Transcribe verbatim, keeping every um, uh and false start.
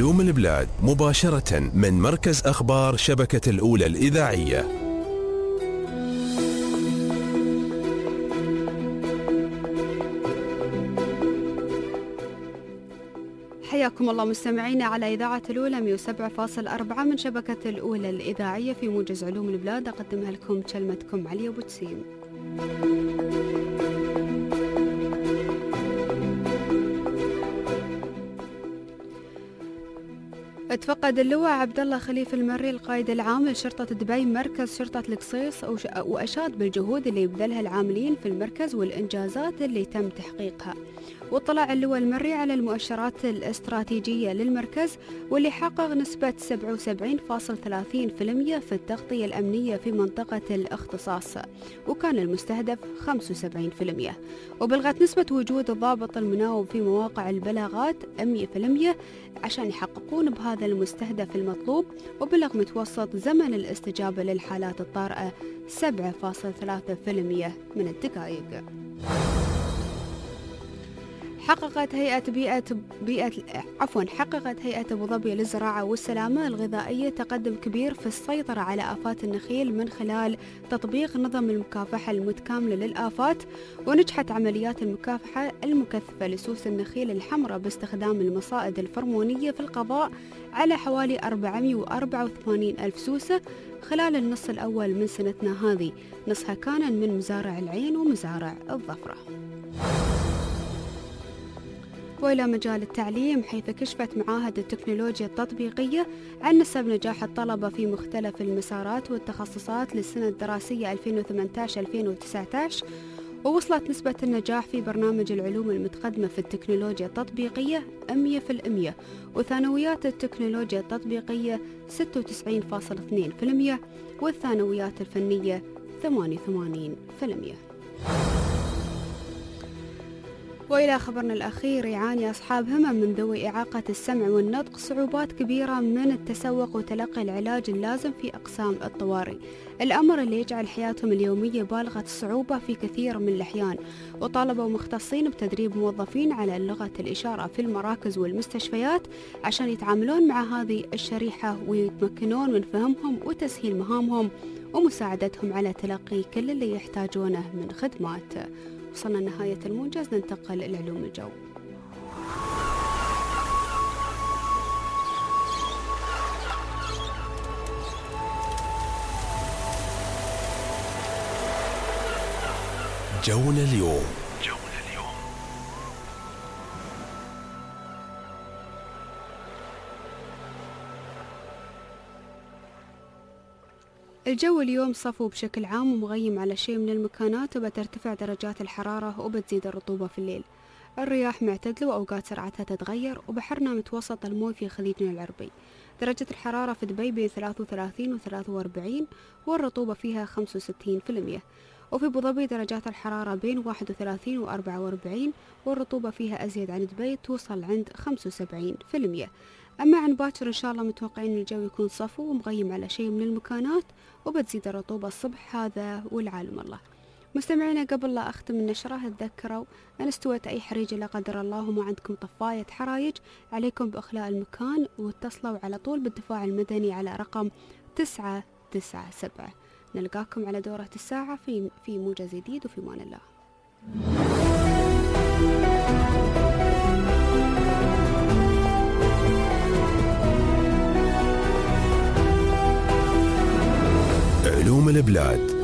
علوم البلاد مباشرة من مركز أخبار شبكة الأولى الإذاعية. حياكم الله مستمعينا على إذاعة الأولى مئة وسبعة فاصلة أربعة من شبكة الأولى الإذاعية في موجز علوم البلاد. أقدمها لكم كلمتكم علي أبو تسيم. اتفقد اللواء عبد الله خليفة المري القائد العام لشرطة دبي مركز شرطة القصيص وأشاد بالجهود اللي يبذلها العاملين في المركز والإنجازات اللي تم تحقيقها. واطلع اللواء المري على المؤشرات الاستراتيجية للمركز واللي حقق نسبة سبعة وسبعين فاصلة ثلاثين بالمئة في التغطية الأمنية في منطقة الاختصاص، وكان المستهدف خمسة وسبعين بالمئة. وبلغت نسبة وجود الضابط المناوب في مواقع البلاغات مئة بالمئة عشان يحققون بهذا المستهدف المطلوب. وبلغ متوسط زمن الاستجابة للحالات الطارئة سبعة فاصلة ثلاثة بالمئة من الدقائق. حققت هيئة بيئة بيئة عفوا حققت هيئة أبو ظبي للزراعة والسلامة الغذائية تقدم كبير في السيطرة على آفات النخيل من خلال تطبيق نظم المكافحة المتكاملة للآفات. ونجحت عمليات المكافحة المكثفة لسوس النخيل الحمراء باستخدام المصائد الفرمونية في القضاء على حوالي أربعمئة وأربعة وثمانين ألف سوسة خلال النصف الأول من سنتنا هذه، نصها كان من مزارع العين ومزارع الظفرة. وإلى مجال التعليم، حيث كشفت معاهد التكنولوجيا التطبيقية عن نسب نجاح الطلبة في مختلف المسارات والتخصصات للسنة الدراسية ألفين وثمانية عشر ألفين وتسعة عشر. ووصلت نسبة النجاح في برنامج العلوم المتقدمة في التكنولوجيا التطبيقية مئة بالمئة، وثانويات التكنولوجيا التطبيقية ستة وتسعين فاصلة اثنين بالمئة، والثانويات الفنية ثمانية وثمانين بالمئة. وإلى خبرنا الأخير، يعاني أصحاب همم من ذوي إعاقة السمع والنطق صعوبات كبيرة من التسوق وتلقي العلاج اللازم في أقسام الطوارئ، الأمر اللي يجعل حياتهم اليومية بالغة الصعوبة في كثير من الأحيان. وطالبوا مختصين بتدريب موظفين على لغة الإشارة في المراكز والمستشفيات عشان يتعاملون مع هذه الشريحة ويتمكنون من فهمهم وتسهيل مهامهم ومساعدتهم على تلقي كل اللي يحتاجونه من خدمات. وصلنا لنهاية الموجز، ننتقل لعلوم الجو. جونا اليوم. الجو اليوم صفو بشكل عام ومغيم على شيء من المكانات، وبترتفع درجات الحرارة وبتزيد الرطوبة في الليل. الرياح معتدلة وأوقات سرعتها تتغير، وبحرنا متوسط الموج في خليجنا العربي. درجة الحرارة في دبي بين ثلاثة وثلاثين و ثلاثة وأربعين، والرطوبة فيها خمسة وستين بالمئة. وفي أبو ظبي درجات الحرارة بين واحد وثلاثين و أربعة وأربعين، والرطوبة فيها أزيد عن دبي توصل عند خمسة وسبعين بالمئة. أما عن باكر إن شاء الله متوقعين الجو يكون صفو ومغيم على شيء من المكانات، وبتزيد الرطوبة الصبح. هذا والعالم الله. مستمعينا، قبل لا أختم النشرة تذكروا أن استوت أي حريقة لا قدر الله وما عندكم طفاية حرايج، عليكم بإخلاء المكان واتصلوا على طول بالدفاع المدني على رقم تسعة تسعة سبعة. نلقاكم على دورة الساعة في في موجز جديد، وفي أمان الله. علوم البلاد.